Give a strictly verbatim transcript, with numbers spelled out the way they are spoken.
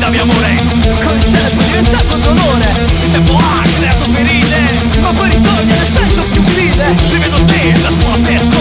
gridavi amore, con il tempo è diventato dolore. Il tempo ha creato ferite, ma poi ritorni e ne sento più vive. Rivedo te, la tua persona